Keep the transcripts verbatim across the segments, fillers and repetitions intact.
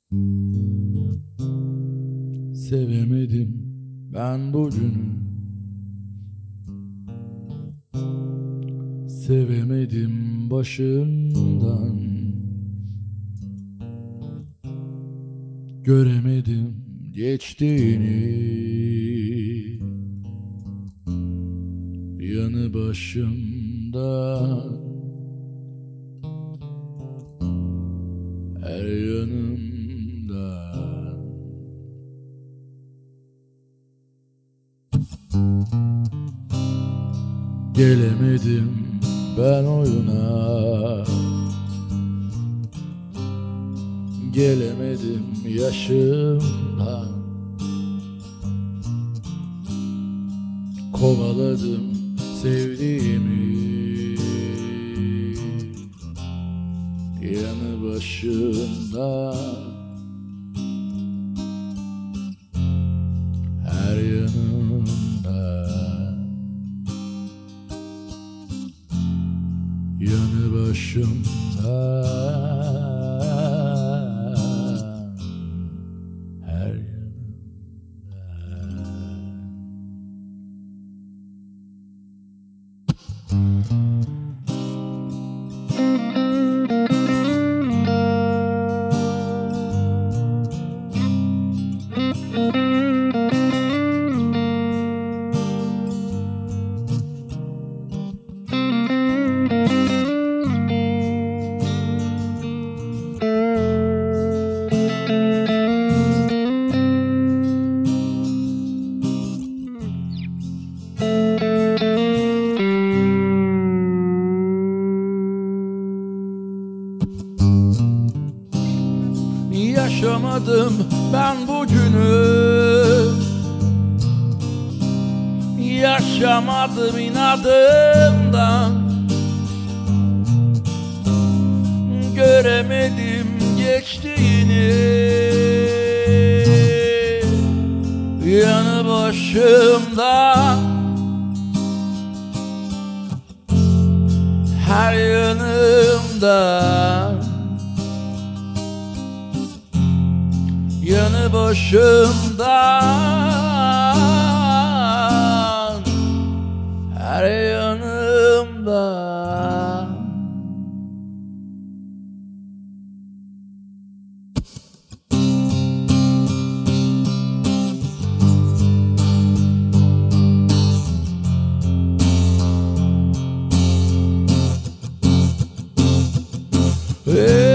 Sevemedim ben bugünü, sevemedim başından. Göremedim geçtiğini, yanı başımdan, her yanımdan. Gelemedim ben oyuna, gelemedim yaşımdan. Kovaladım sevdiğimi, yanı başımdan, her yanımdan. Yanı başımdan, her yanımdan. Yaşamadım ben bugünü, yaşamadım inadımdan. Göremedim geçtiğini, yanı başımdan, her yanımdan. Yanı başımdan, her yanımdan. Hey.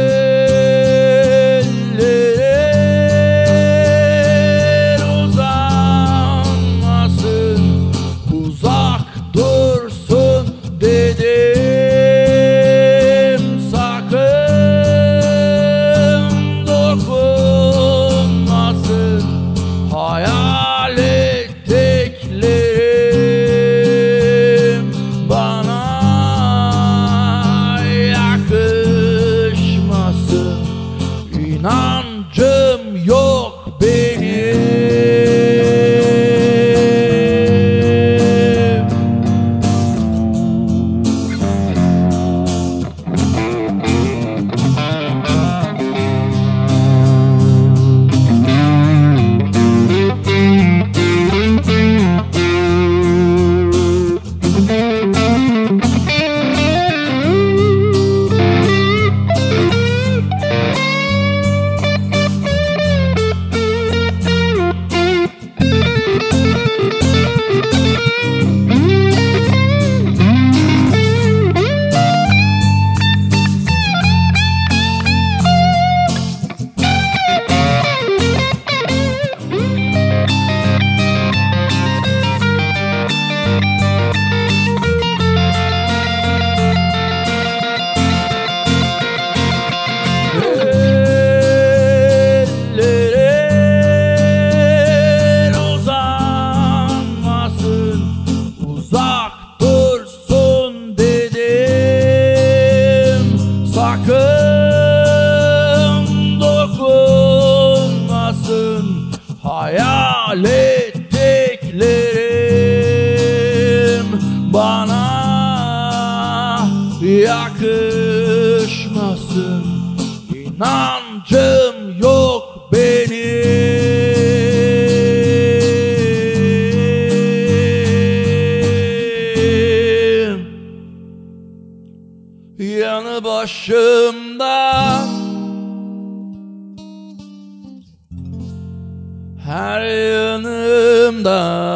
İnancım yok benim. hayal ettiklerim bana yakışmasın. İnancım yok yanı başımda, her yanımda.